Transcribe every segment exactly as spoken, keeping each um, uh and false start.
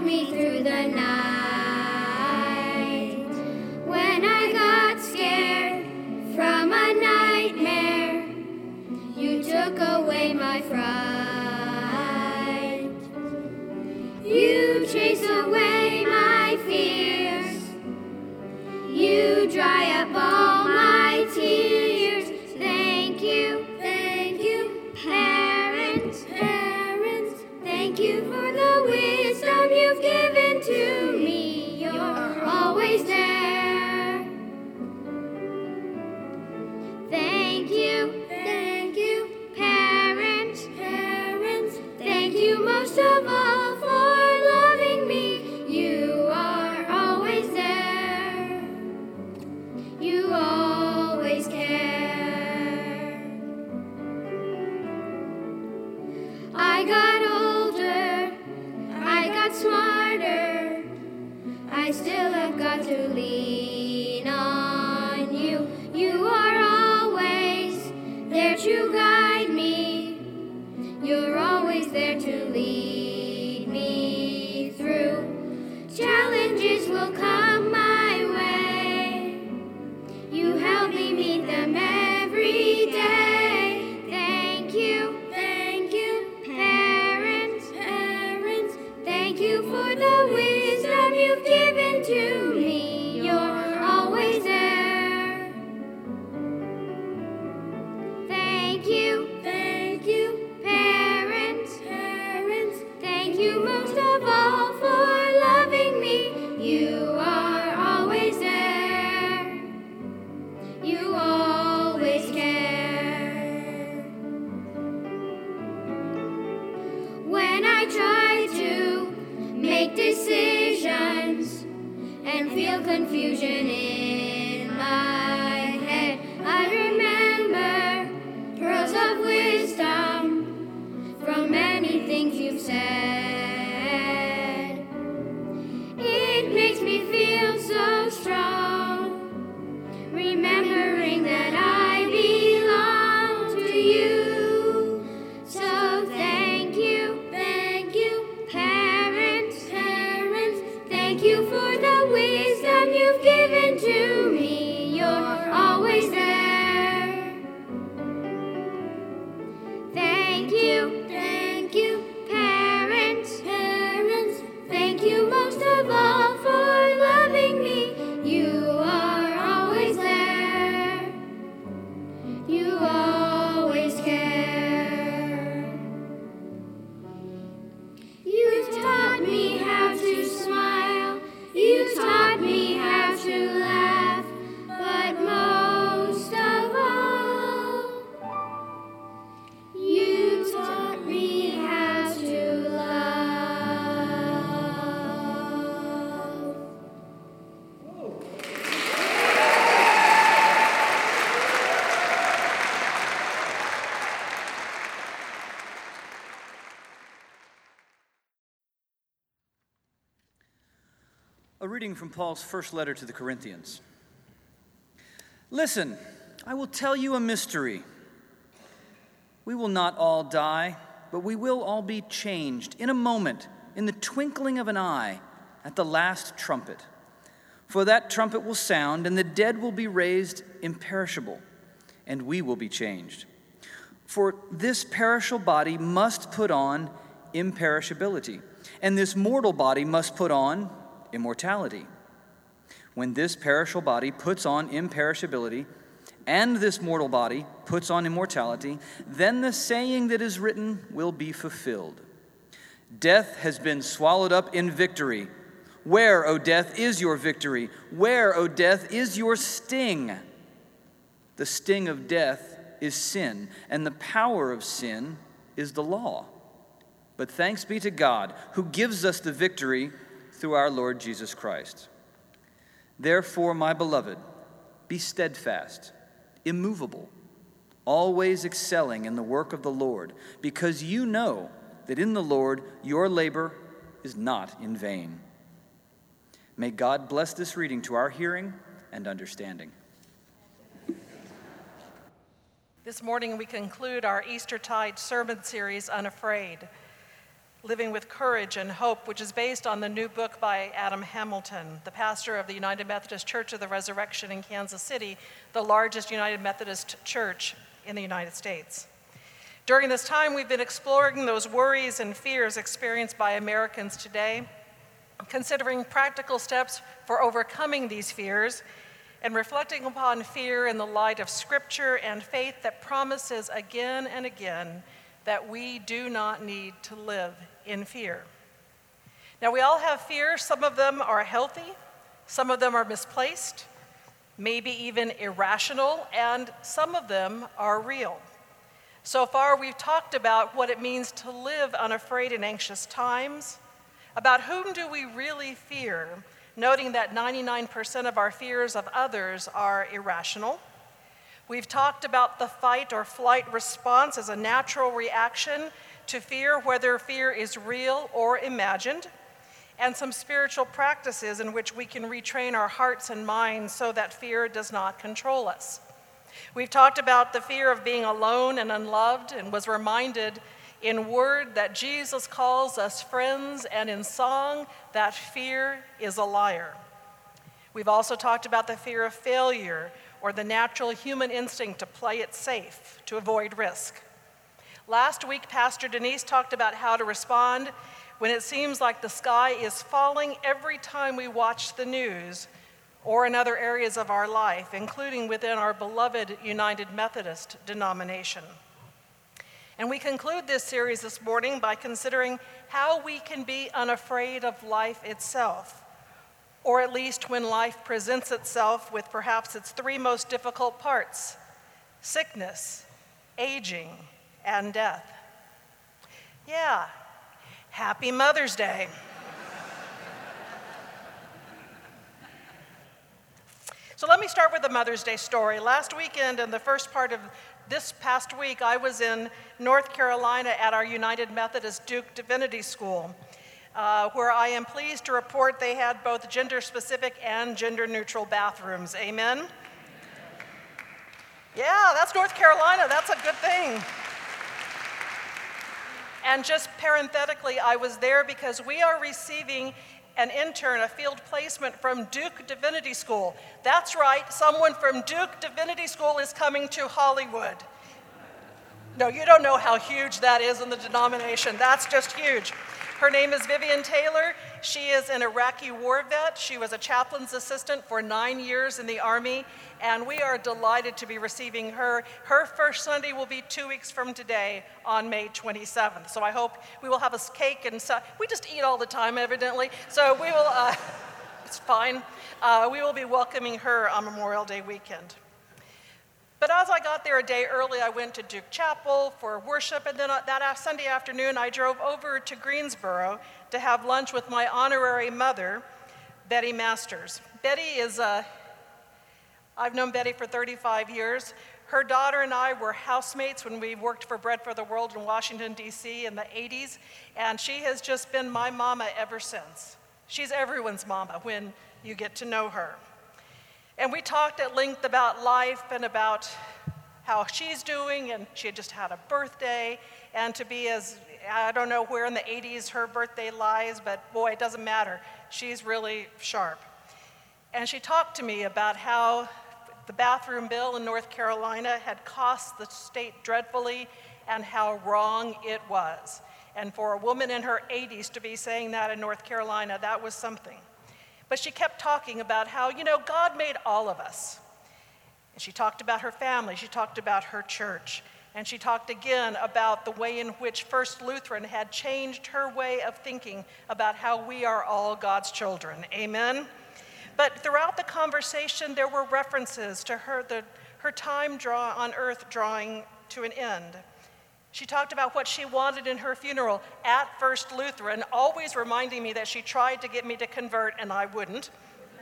held me through the night. When I got scared from a nightmare, you took away my fright. You chase away my fears. You dry up all my tears. Thank you, thank you, parents, parents. Thank you for the wisdom you've given to me. You're always there. Thank you, thank you, parents, parents. Thank you most of all for loving me. You are always there. You always care. I got older, I got smarter. I still have got to lean on you. You are always there to guide me. You're always there to lead me through. Challenges will come my way. You help me meet them every day. Thank you, thank you, parents, parents. Thank you for the wisdom you've given to me. You're always there. Thank you, thank you, parents, parents. Thank you most of all for loving me. You are always there. You always care. When I try to make decisions and feel confusion in my head, I remember pearls of wisdom from many things you've said. It makes me feel so strong, remembering that I belong to you. So thank you, thank you, parents, parents. Thank you for the wisdom you've given to me. You're always there. Thank you, thank you, parents, parents. Thank you most of all for loving me. You are always there. You always care. You taught me how to smile. You taught me how to laugh. But most of all, you taught me how to love. A reading from Paul's first letter to the Corinthians. Listen, I will tell you a mystery. We will not all die, but we will all be changed in a moment, in the twinkling of an eye, at the last trumpet. For that trumpet will sound, and the dead will be raised imperishable, and we will be changed. For this perishable body must put on imperishability, and this mortal body must put on immortality. When this perishable body puts on imperishability, and this mortal body puts on immortality, then the saying that is written will be fulfilled. Death has been swallowed up in victory. Where, O death, is your victory? Where, O death, is your sting? The sting of death is sin, and the power of sin is the law. But thanks be to God, who gives us the victory through our Lord Jesus Christ. Therefore, my beloved, be steadfast, immovable, always excelling in the work of the Lord, because you know that in the Lord your labor is not in vain. May God bless this reading to our hearing and understanding. This morning we conclude our Eastertide sermon series, Unafraid. Living with Courage and Hope, which is based on the new book by Adam Hamilton, the pastor of the United Methodist Church of the Resurrection in Kansas City, the largest United Methodist church in the United States. During this time, we've been exploring those worries and fears experienced by Americans today, considering practical steps for overcoming these fears, and reflecting upon fear in the light of Scripture and faith that promises again and again that we do not need to live in fear. Now, we all have fears. Some of them are healthy, some of them are misplaced, maybe even irrational, and some of them are real. So far, we've talked about what it means to live unafraid in anxious times, about whom do we really fear, noting that ninety-nine percent of our fears of others are irrational. We've talked about the fight or flight response as a natural reaction to fear, whether fear is real or imagined, and some spiritual practices in which we can retrain our hearts and minds so that fear does not control us. We've talked about the fear of being alone and unloved, and was reminded in word that Jesus calls us friends, and in song that fear is a liar. We've also talked about the fear of failure, or the natural human instinct to play it safe, to avoid risk. Last week, Pastor Denise talked about how to respond when it seems like the sky is falling every time we watch the news, or in other areas of our life, including within our beloved United Methodist denomination. And we conclude this series this morning by considering how we can be unafraid of life itself, or at least when life presents itself with perhaps its three most difficult parts: sickness, aging, and death. Yeah, happy Mother's Day. So let me start with the Mother's Day story. Last weekend and the first part of this past week, I was in North Carolina at our United Methodist Duke Divinity School, uh, where I am pleased to report they had both gender-specific and gender-neutral bathrooms. Amen? Yeah, that's North Carolina. That's a good thing. And just parenthetically, I was there because we are receiving an intern, a field placement from Duke Divinity School. That's right, someone from Duke Divinity School is coming to Hollywood. No, you don't know how huge that is in the denomination. That's just huge. Her name is Vivian Taylor. She is an Iraqi war vet. She was a chaplain's assistant for nine years in the Army, and we are delighted to be receiving her. Her first Sunday will be two weeks from today on May twenty-seventh. So I hope we will have a cake and so, we just eat all the time, evidently. So we will, uh, it's fine. Uh, we will be welcoming her on Memorial Day weekend. But as I got there a day early, I went to Duke Chapel for worship, and then that Sunday afternoon, I drove over to Greensboro to have lunch with my honorary mother, Betty Masters. Betty is a, I've known Betty for thirty-five years. Her daughter and I were housemates when we worked for Bread for the World in Washington, D C in the eighties, and she has just been my mama ever since. She's everyone's mama when you get to know her. And we talked at length about life and about how she's doing, and she had just had a birthday, and to be as, I don't know where in the eighties her birthday lies, but boy, it doesn't matter. She's really sharp. And she talked to me about how the bathroom bill in North Carolina had cost the state dreadfully and how wrong it was. And for a woman in her eighties to be saying that in North Carolina, that was something. But she kept talking about how, you know, God made all of us. And she talked about her family, she talked about her church, and she talked again about the way in which First Lutheran had changed her way of thinking about how we are all God's children. Amen? But throughout the conversation, there were references to her, the, her time draw on earth drawing to an end. She talked about what she wanted in her funeral at First Lutheran, always reminding me that she tried to get me to convert and I wouldn't.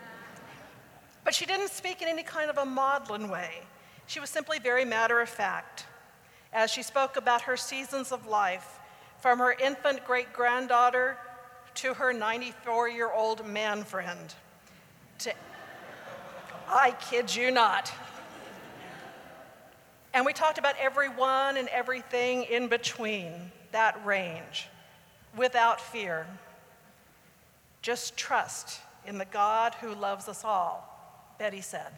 But she didn't speak in any kind of a maudlin way. She was simply very matter of fact as she spoke about her seasons of life, from her infant great-granddaughter to her ninety-four-year-old man friend. To, I kid you not. And we talked about everyone and everything in between that range. without fear. Just trust in the God who loves us all, Betty said.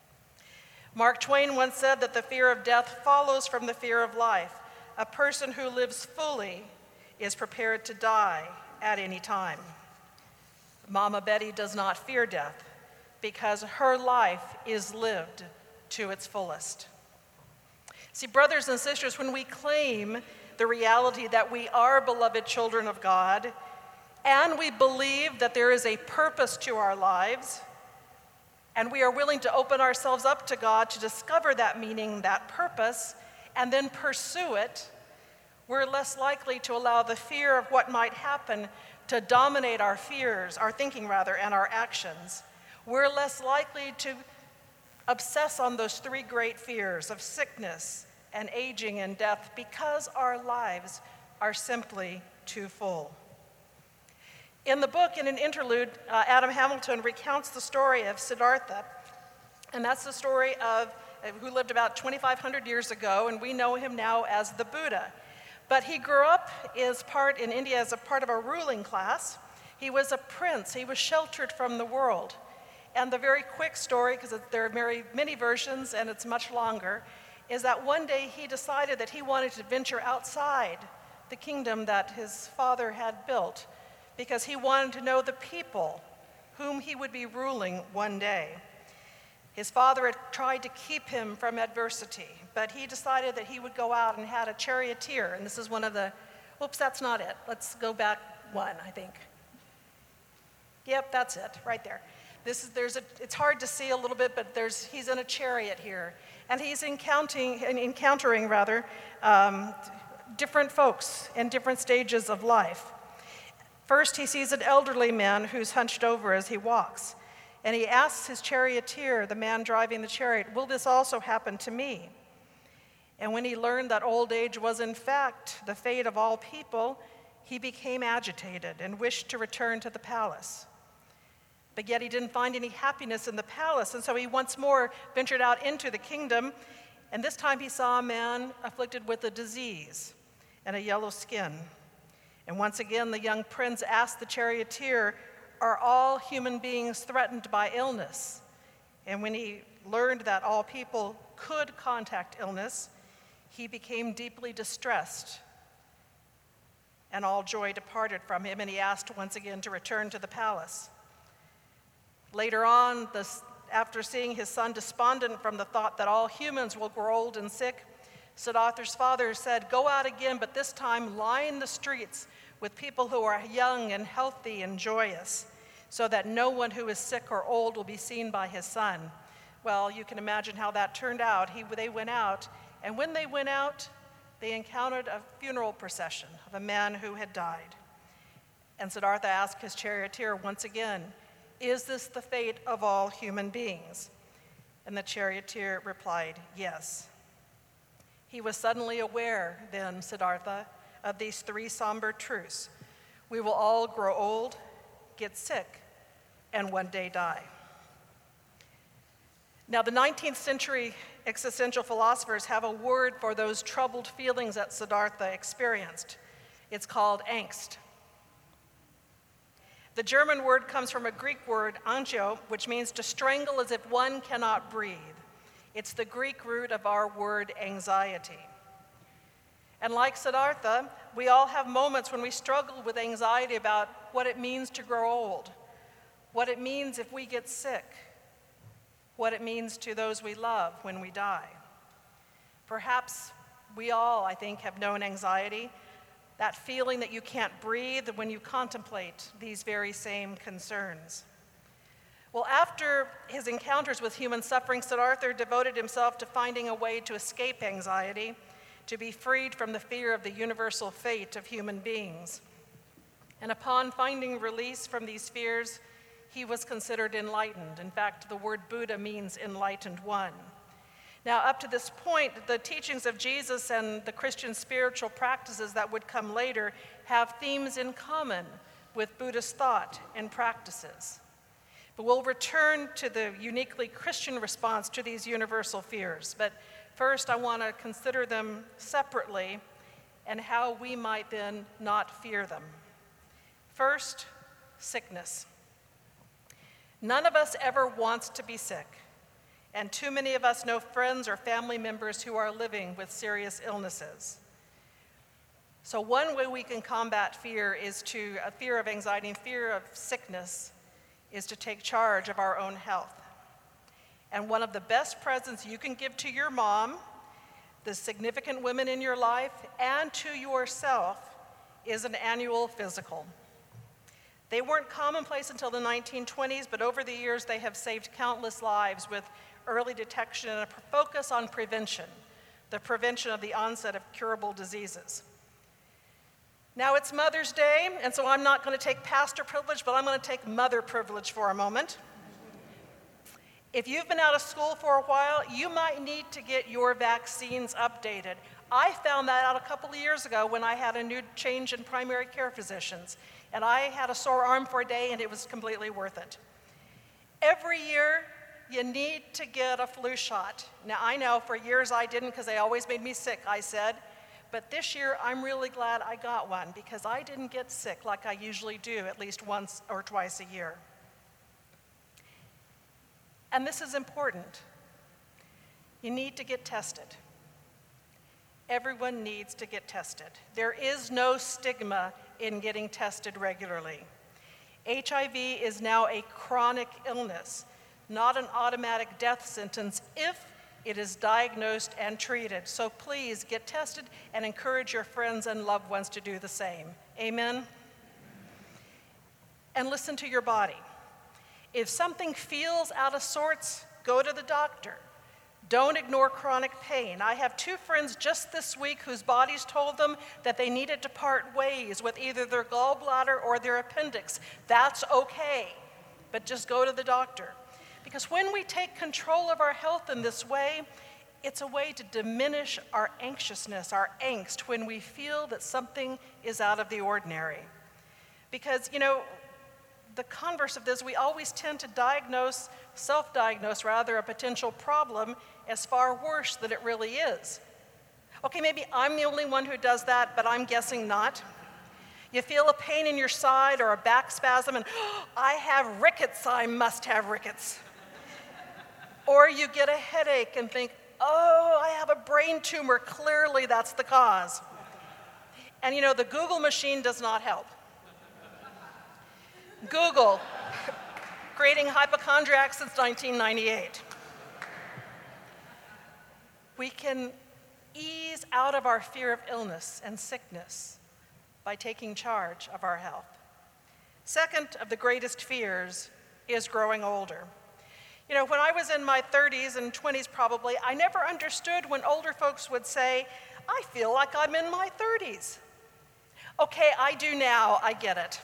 Mark Twain once said that the fear of death follows from the fear of life. A person who lives fully is prepared to die at any time. Mama Betty does not fear death because her life is lived to its fullest. See, brothers and sisters, when we claim the reality that we are beloved children of God, and we believe that there is a purpose to our lives, and we are willing to open ourselves up to God to discover that meaning, that purpose, and then pursue it, we're less likely to allow the fear of what might happen to dominate our fears, our thinking rather, and our actions. We're less likely to obsess on those three great fears of sickness and aging and death because our lives are simply too full. In the book, in an interlude, uh, Adam Hamilton recounts the story of Siddhartha, and that's the story of uh, who lived about twenty-five hundred years ago, and we know him now as the Buddha. But he grew up as part in India as a part of a ruling class. He was a prince. He was sheltered from the world. And the very quick story, because there are very many versions and it's much longer, is that one day he decided that he wanted to venture outside the kingdom that his father had built, because he wanted to know the people whom he would be ruling one day. His father had tried to keep him from adversity, but he decided that he would go out and had a charioteer, and this is one of the, oops, that's not it. Let's go back one, I think. Yep, that's it, right there. This is, there's a, it's hard to see a little bit, but there's, he's in a chariot here, and he's encountering, encountering rather, um, different folks in different stages of life. First, he sees an elderly man who's hunched over as he walks, and he asks his charioteer, the man driving the chariot, "Will this also happen to me?" And when he learned that old age was in fact the fate of all people, he became agitated and wished to return to the palace. But yet he didn't find any happiness in the palace, and so he once more ventured out into the kingdom, and this time he saw a man afflicted with a disease and a yellow skin. And once again the young prince asked the charioteer, "Are all human beings threatened by illness?" And when he learned that all people could contact illness, he became deeply distressed, and all joy departed from him, and he asked once again to return to the palace. Later on, this, after seeing his son despondent from the thought that all humans will grow old and sick, Siddhartha's father said, "Go out again, but this time line the streets with people who are young and healthy and joyous, so that no one who is sick or old will be seen by his son." Well, you can imagine how that turned out. He, they went out, and when they went out, they encountered a funeral procession of a man who had died. And Siddhartha asked his charioteer once again, "Is this the fate of all human beings?" And the charioteer replied, "Yes." He was suddenly aware then, Siddhartha, of these three somber truths. We will all grow old, get sick, and one day die. Now, the nineteenth century existential philosophers have a word for those troubled feelings that Siddhartha experienced. It's called angst. The German word comes from a Greek word, angio, which means to strangle as if one cannot breathe. It's the Greek root of our word anxiety. And like Siddhartha, we all have moments when we struggle with anxiety about what it means to grow old, what it means if we get sick, what it means to those we love when we die. Perhaps we all, I think, have known anxiety, that feeling that you can't breathe when you contemplate these very same concerns. Well, after his encounters with human suffering, Siddhartha devoted himself to finding a way to escape anxiety, to be freed from the fear of the universal fate of human beings. And upon finding release from these fears, he was considered enlightened. In fact, the word Buddha means enlightened one. Now, up to this point, the teachings of Jesus and the Christian spiritual practices that would come later have themes in common with Buddhist thought and practices. But we'll return to the uniquely Christian response to these universal fears. But first, I want to consider them separately and how we might then not fear them. First, sickness. None of us ever wants to be sick, and too many of us know friends or family members who are living with serious illnesses. So one way we can combat fear is to, a fear of anxiety and fear of sickness, is to take charge of our own health. And one of the best presents you can give to your mom, the significant women in your life, and to yourself is an annual physical. They weren't commonplace until the nineteen twenties, but over the years they have saved countless lives with early detection and a focus on prevention, the prevention of the onset of curable diseases. Now it's Mother's Day, and so I'm not going to take pastor privilege, but I'm going to take mother privilege for a moment. If you've been out of school for a while, you might need to get your vaccines updated. I found that out a couple of years ago when I had a new change in primary care physicians, and I had a sore arm for a day, and it was completely worth it. Every year, you need to get a flu shot. Now, I know for years I didn't because they always made me sick, I said, but this year I'm really glad I got one because I didn't get sick like I usually do at least once or twice a year. And this is important. You need to get tested. Everyone needs to get tested. There is no stigma in getting tested regularly. H I V is now a chronic illness, not an automatic death sentence if it is diagnosed and treated. So please get tested and encourage your friends and loved ones to do the same. Amen? And listen to your body. If something feels out of sorts, go to the doctor. Don't ignore chronic pain. I have two friends just this week whose bodies told them that they needed to part ways with either their gallbladder or their appendix. That's okay, but just go to the doctor. Because when we take control of our health in this way, it's a way to diminish our anxiousness, our angst, when we feel that something is out of the ordinary. Because, you know, the converse of this, we always tend to diagnose, self-diagnose rather, a potential problem as far worse than it really is. Okay, maybe I'm the only one who does that, but I'm guessing not. You feel a pain in your side or a back spasm and, oh, I have rickets, I must have rickets. Or you get a headache and think, oh, I have a brain tumor, clearly that's the cause. And you know, the Google machine does not help. Google, creating hypochondriacs since nineteen ninety-eight. We can ease out of our fear of illness and sickness by taking charge of our health. Second of the greatest fears is growing older. You know, when I was in my thirties and twenties probably, I never understood when older folks would say, I feel like I'm in my thirties. Okay, I do now, I get it.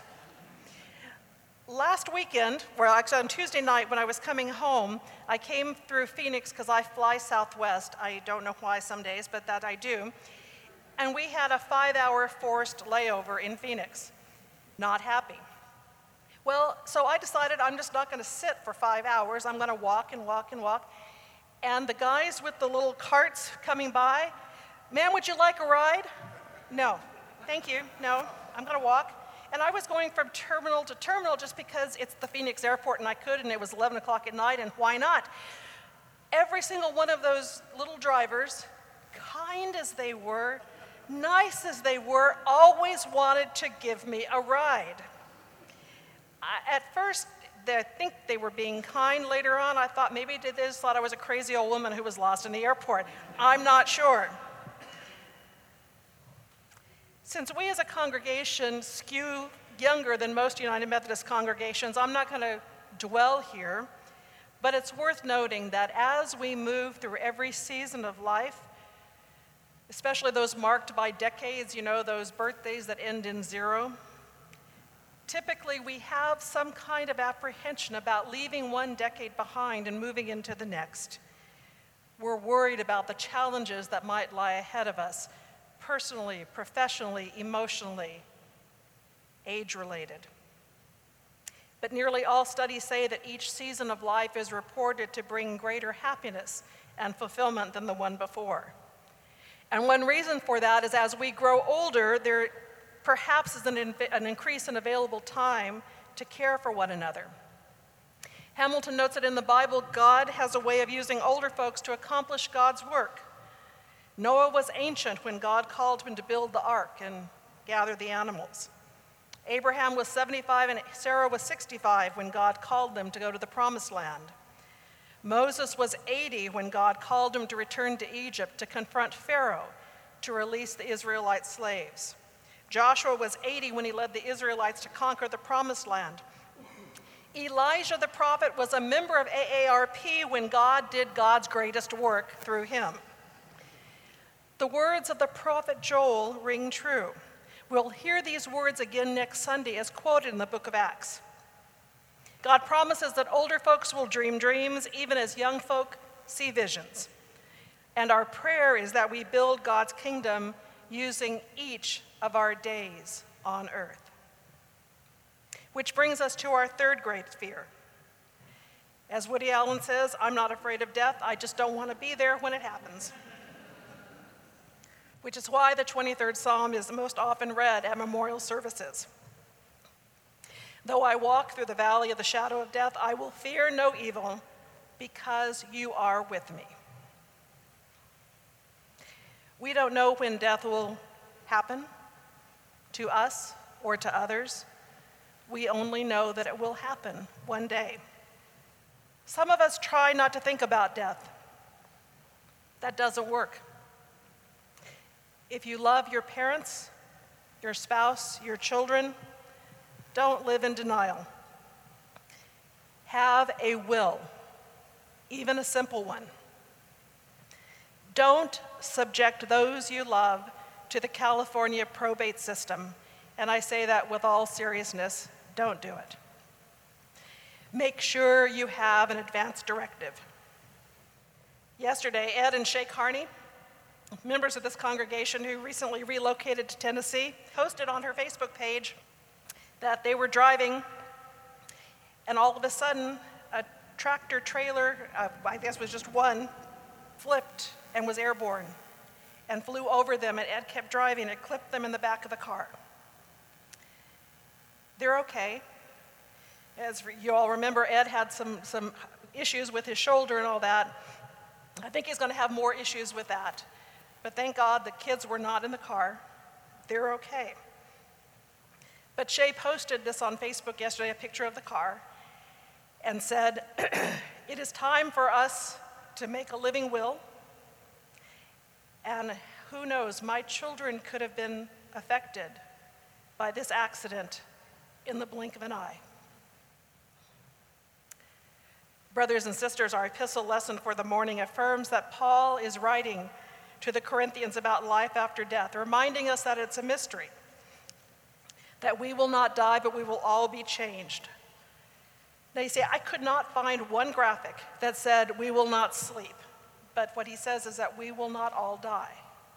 Last weekend, or actually on Tuesday night when I was coming home, I came through Phoenix because I fly Southwest. I don't know why some days, but that I do. And we had a five-hour forced layover in Phoenix. Not happy. Well, so I decided I'm just not going to sit for five hours. I'm going to walk and walk and walk. And the guys with the little carts coming by, ma'am, would you like a ride? No, thank you, no, I'm going to walk. And I was going from terminal to terminal just because it's the Phoenix airport and I could, and it was eleven o'clock at night, and why not? Every single one of those little drivers, kind as they were, nice as they were, always wanted to give me a ride. I, at first, they, I think they were being kind. Later on, I thought maybe they just thought I was a crazy old woman who was lost in the airport. I'm not sure. Since we as a congregation skew younger than most United Methodist congregations, I'm not going to dwell here, but it's worth noting that as we move through every season of life, especially those marked by decades, you know, those birthdays that end in zero, typically we have some kind of apprehension about leaving one decade behind and moving into the next. We're worried about the challenges that might lie ahead of us, personally, professionally, emotionally, age-related. But nearly all studies say that each season of life is reported to bring greater happiness and fulfillment than the one before. And one reason for that is as we grow older, there perhaps as an, inv- an increase in available time to care for one another. Hamilton notes that in the Bible, God has a way of using older folks to accomplish God's work. Noah was ancient when God called him to build the ark and gather the animals. Abraham was seventy-five and Sarah was sixty-five when God called them to go to the promised land. Moses was eighty when God called him to return to Egypt to confront Pharaoh to release the Israelite slaves. Joshua was eighty when he led the Israelites to conquer the promised land. Elijah the prophet was a member of A A R P when God did God's greatest work through him. The words of the prophet Joel ring true. We'll hear these words again next Sunday as quoted in the book of Acts. God promises that older folks will dream dreams even as young folk see visions. And our prayer is that we build God's kingdom using each of our days on earth. Which brings us to our third great fear. As Woody Allen says, I'm not afraid of death, I just don't want to be there when it happens. Which is why the twenty-third Psalm is the most often read at memorial services. Though I walk through the valley of the shadow of death, I will fear no evil because you are with me. We don't know when death will happen to us or to others. We only know that it will happen one day. Some of us try not to think about death. That doesn't work. If you love your parents, your spouse, your children, don't live in denial. Have a will, even a simple one. Don't subject those you love to the California probate system, and I say that with all seriousness. Don't do it. Make sure you have an advance directive. Yesterday, Ed and Shay Carney, members of this congregation who recently relocated to Tennessee, posted on her Facebook page that they were driving, and all of a sudden, a tractor trailer, uh, I guess it was just one, flipped and was airborne and flew over them, and Ed kept driving. It clipped them in the back of the car. They're okay. As you all remember, Ed had some, some issues with his shoulder and all that. I think he's going to have more issues with that. But thank God the kids were not in the car. They're okay. But Shay posted this on Facebook yesterday, a picture of the car, and said, it is time for us to make a living will. And who knows, my children could have been affected by this accident in the blink of an eye. Brothers and sisters, our epistle lesson for the morning affirms that Paul is writing to the Corinthians about life after death, reminding us that it's a mystery, that we will not die, but we will all be changed. Now you say, I could not find one graphic that said we will not sleep, but what he says is that we will not all die.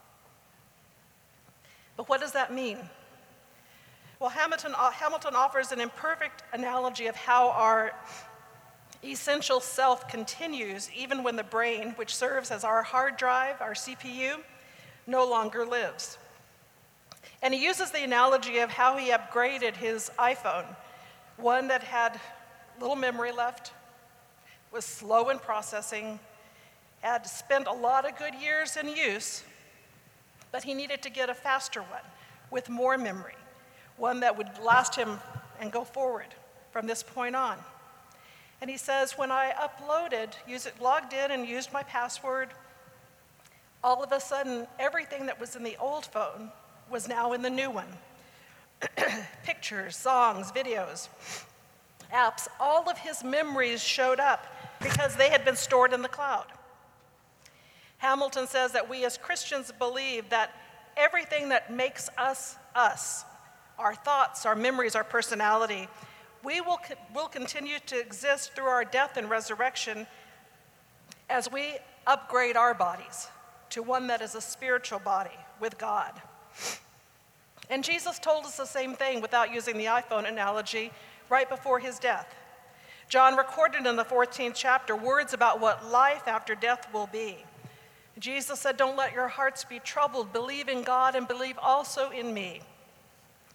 But what does that mean? Well, Hamilton, Hamilton offers an imperfect analogy of how our essential self continues even when the brain, which serves as our hard drive, our C P U, no longer lives. And he uses the analogy of how he upgraded his iPhone, one that had little memory left, was slow in processing, had spent a lot of good years in use, but he needed to get a faster one with more memory, one that would last him and go forward from this point on. And he says, when I uploaded, used it, logged in and used my password, all of a sudden, everything that was in the old phone was now in the new one. Pictures, songs, videos, apps, all of his memories showed up because they had been stored in the cloud. Hamilton says that we as Christians believe that everything that makes us us, our thoughts, our memories, our personality, we will, will continue to exist through our death and resurrection as we upgrade our bodies to one that is a spiritual body with God. And Jesus told us the same thing without using the iPhone analogy right before his death. John recorded in the fourteenth chapter words about what life after death will be. Jesus said, don't let your hearts be troubled. Believe in God and believe also in me.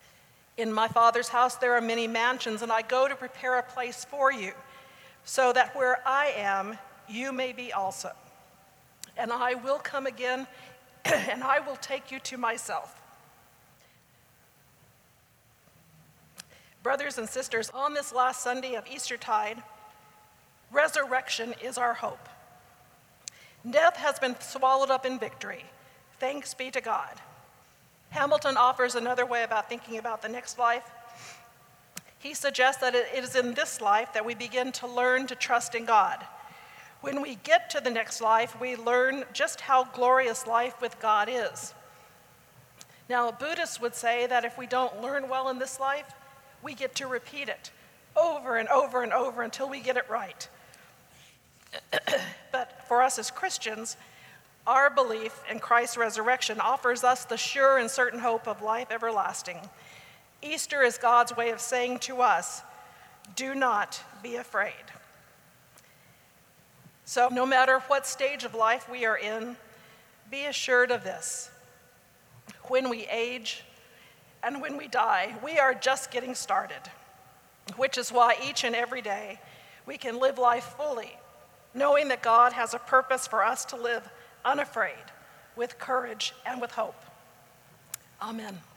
In my Father's house there are many mansions, and I go to prepare a place for you, so that where I am, you may be also. And I will come again, and I will take you to myself. Brothers and sisters, on this last Sunday of Eastertide, resurrection is our hope. Death has been swallowed up in victory. Thanks be to God. Hamilton offers another way about thinking about the next life. He suggests that it is in this life that we begin to learn to trust in God. When we get to the next life, we learn just how glorious life with God is. Now, Buddhists would say that if we don't learn well in this life, we get to repeat it over and over and over until we get it right. But for us as Christians, our belief in Christ's resurrection offers us the sure and certain hope of life everlasting. Easter is God's way of saying to us, do not be afraid. So no matter what stage of life we are in, be assured of this. When we age and when we die, we are just getting started, which is why each and every day we can live life fully, knowing that God has a purpose for us to live unafraid, with courage and with hope. Amen.